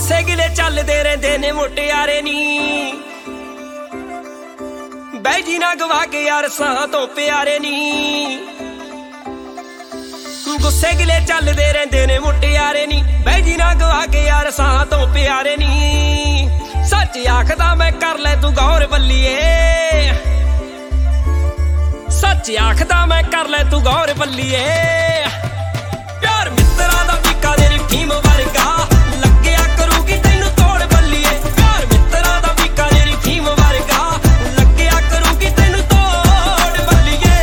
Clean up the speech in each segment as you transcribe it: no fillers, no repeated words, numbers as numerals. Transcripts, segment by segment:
ਗੁੱਸੇ ਗਿਲੇ ਚੱਲਦੇ ਰਹਿੰਦੇ ਨੇ ਮੁਟਿਆਰੇ ਨੀ ਬਹਿ ਜੀ ਨਾ ਗਵਾ ਕੇ ਯਾਰ ਸਾਹ ਤੋਂ ਪਿਆਰੇ ਨੀ ਗੁੱਸੇ ਗਿਲੇ ਚੱਲਦੇ ਰਹਿੰਦੇ ਨੇ ਮੁਟਿਆਰੇ ਨੀ ਬਹਿ ਜੀ ਨਾ ਗਵਾ ਕੇ ਯਾਰ ਸਾਹ ਤੋਂ ਪਿਆਰੇ ਨੀ ਸੱਚ ਆਖਦਾ ਮੈਂ ਕਰ ਲੈ ਤੂੰ ਗੌਰ ਬੱਲੀਏ ਸੱਚ ਆਖਦਾ ਮੈਂ ਕਰ ਲੈ ਤੂੰ ਗੌਰ ਬੱਲੀਏ ਪਿਆਰ ਮਿੱਤਰਾਂ ਦਾ ਵੀਕਾ ਤੇਰੀ ਫੀਮ ਵਰਗਾ ਲੱਗਿਆ ਕਰੂਗੀ ਤੈਨੂੰ ਤੋੜ ਬੱਲੀਏ ਪਿਆਰ ਮਿੱਤਰਾਂ ਦਾ ਵੀਕਾ ਤੇਰੀ ਫੀਮ ਵਰਗਾ ਲੱਗਿਆ ਕਰੂਗੀ ਤੈਨੂੰ ਤੋੜ ਬੱਲੀਏ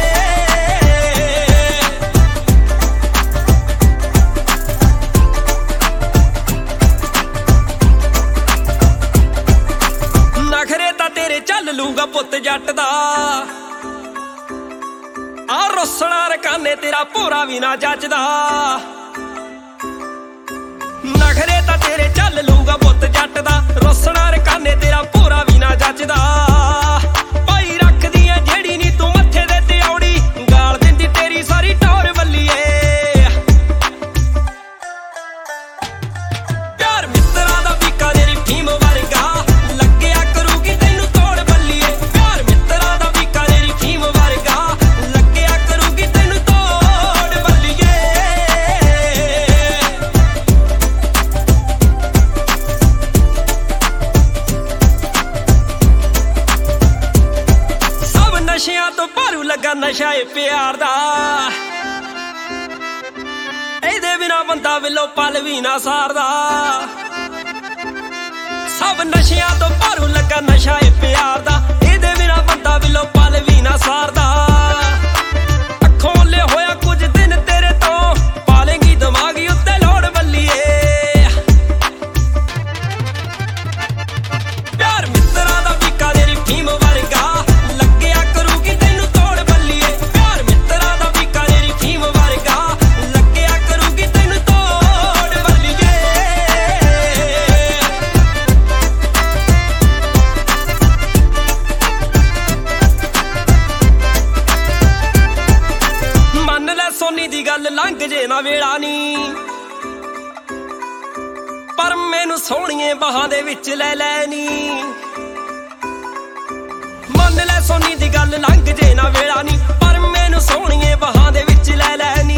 ਨਖਰੇ ਤਾਂ ਤੇਰੇ ਚੱਲ ਲੂਗਾ ਪੁੱਤ ਜੱਟ ਦਾ ਆ ਰੋਸਣਾ ਰਕਾਨੇ ਤੇਰਾ ਭੋਰਾ ਵੀ ਨਾ ਜੱਜਦਾ ਨਖਰੇ ਤਾਂ ਤੇਰੇ ਚੱਲ ਲੂਗਾ ਪੁੱਤ ਜੱਟ ਦਾ ਰੋਸਣਾ ਰਕਾਨੇ ਤੇਰਾ ਭੋਰਾ ਵੀ ਨਾ ਜੱਜਦਾ ਭਾਈ ਰੱਖਦੀ ਐ ਜਿਹੜੀ ਨੀ ਤੂੰ ਮੱਥੇ ਦੇ ਤੇ ਔੜੀ ਗਾਲ ਦਿੰਦੀ ਤੇਰੀ ਸਾਰੀ ਟੌਰ ਬੱਲੀਏ ਪਿਆਰ ਮਿੱਤਰਾਂ ਦਾ ਵੀਕਾ ਤੇਰੀ ਫੀਮ ਵਰਗਾ ਲੱਗਿਆ ਕਰੂਗੀ ਤੈਨੂੰ ਤੋੜ ਬੱਲੀਏ ਪਿਆਰ ਮਿੱਤਰਾਂ ਦਾ ਵੀਕਾ ਤੇਰੀ ਫੀਮ ਵਰਗਾ ਨਸ਼ਿਆਂ ਤੋਂ ਭਾਰੂ ਲੱਗਾ ਨਸ਼ਾ ਏ ਪਿਆਰ ਦਾ ਇਹਦੇ ਬਿਨਾ ਬੰਦਾ ਵਿਲੋ ਪਲ ਵੀ ਨਾ ਸਾਰਦਾ ਸਭ ਨਸ਼ਿਆਂ ਤੋਂ ਭਾਰੂ ਲੱਗਾ ਨਸ਼ਾ ਏ ਪਿਆਰ ਦਾ ਇਹਦੇ ਬਿਨਾ ਬੰਦਾ ਵਿਲੋ ਪਲ ਵੀ ਨਾ ਸਾਰਦਾ ਅੱਖੋਂ ਲੈ ਹੋਇਆ ਕੁਝ ਦਿਨ ਤੇਰੇ ਤੋਂ ਪਾਲੇਂਗੀ ਦਿਮਾਗੀ ਉੱਤੇ ਲੋੜ ਬੱਲੀਏ ਪਿਆਰ ਮਿੱਤਰਾਂ ਦਾ ਵੀਕਾ ਤੇਰੀ ਫੀਮ ਵਰਗਾ ਸੋਨੀ ਦੀ ਗੱਲ ਲੰਘ ਜੇ ਨਾ ਵੇਲਾ ਨੀ ਪਰ ਮੈਨੂੰ ਸੋਹਣੀਏ ਬਾਹਾਂ ਦੇ ਵਿੱਚ ਲੈ ਲੈ ਨੀ ਮੰਨ ਲੈ ਸੋਨੀ ਦੀ ਗੱਲ ਲੰਘ ਜੇ ਨਾ ਵੇਲਾ ਨੀ ਪਰ ਮੈਨੂੰ ਸੋਹਣੀਏ ਬਾਹਾਂ ਦੇ ਵਿੱਚ ਲੈ ਲੈ